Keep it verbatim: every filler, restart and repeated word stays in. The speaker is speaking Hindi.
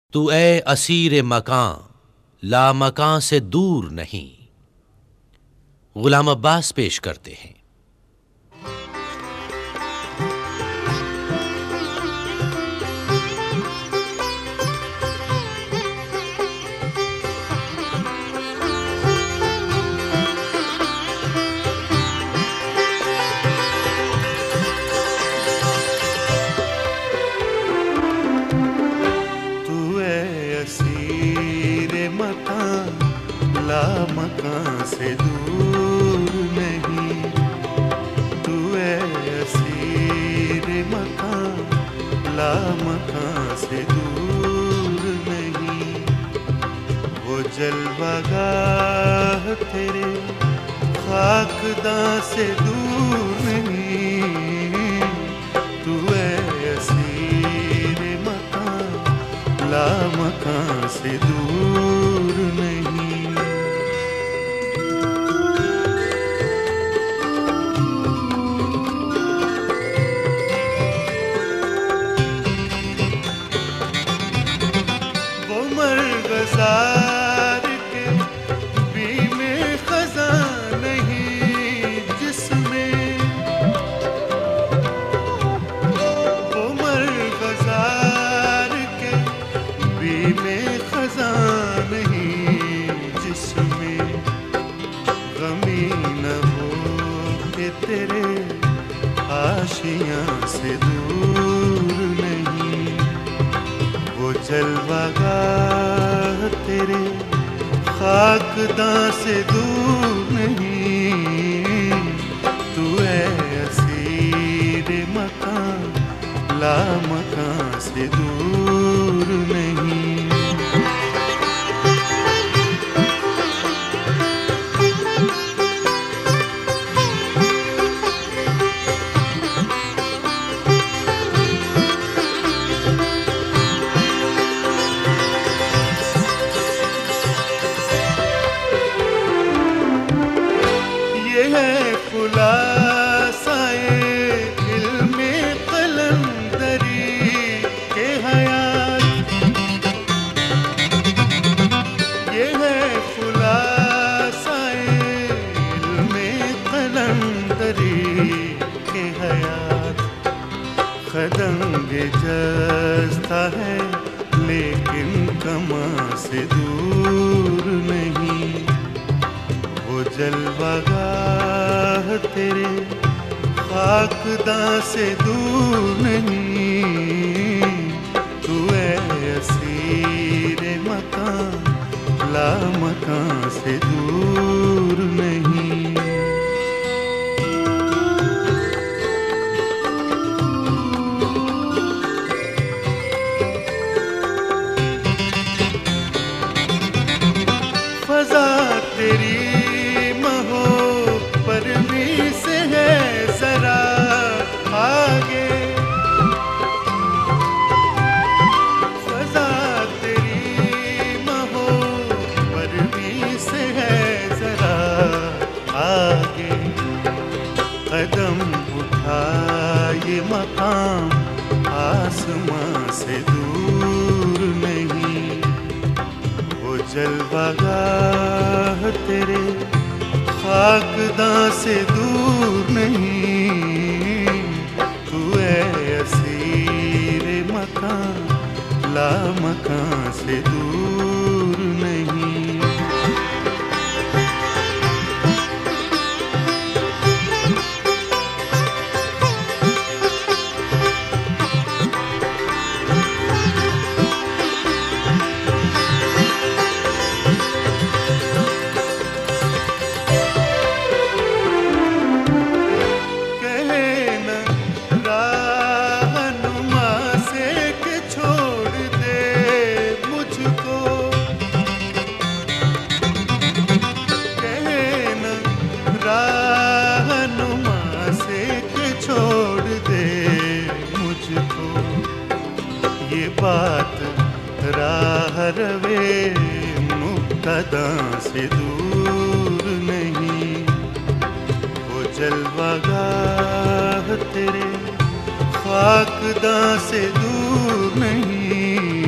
तू ए असीर मकां लामकां से दूर नहीं। गुलाम अब्बास पेश करते हैं। लामकां से दूर नहीं, तू ए असीर मकां लामकां से दूर नहीं। वो जलवागाह तेरे खाकदां से दूर नहीं, तू ए असीर मकां लामकां से दूर नहीं। जार के बीमे खज़ां नहीं जिसमें, वो मरग़ज़ार के बीमे खज़ां नहीं जिसमें गमी न हो के तेरे आशियाँ से दूर नहीं। वो जलवागाह तेरे खाकदां से दूर नहीं, तू ए असीर मकां लामकां से दूर नहीं। खुलासाए इल्मे कलंदरी के हयात, ये है खुलासाए इल्मे कलंदरी के हयात। खदंगे जस्ता है लेकिन कमा से दूर नहीं। वो जलवागाह तेरे खाकदां से दूर नहीं, तू ए असीर मकां लामकां से दूर नहीं। फज़ा तेरी से है जरा आगे, फज़ा तेरी महो परवी से है जरा आगे। कदम उठा ये मकाम आसमां से दूर नहीं, वो जलवागाह तेरे खाकदां से दूर नहीं, तू ए असीर मकां लामकां से दूर नहीं। ये बात राह रवे मुक्तदां से दूर नहीं, वो जलवागाह तेरे खाकदां से दूर नहीं।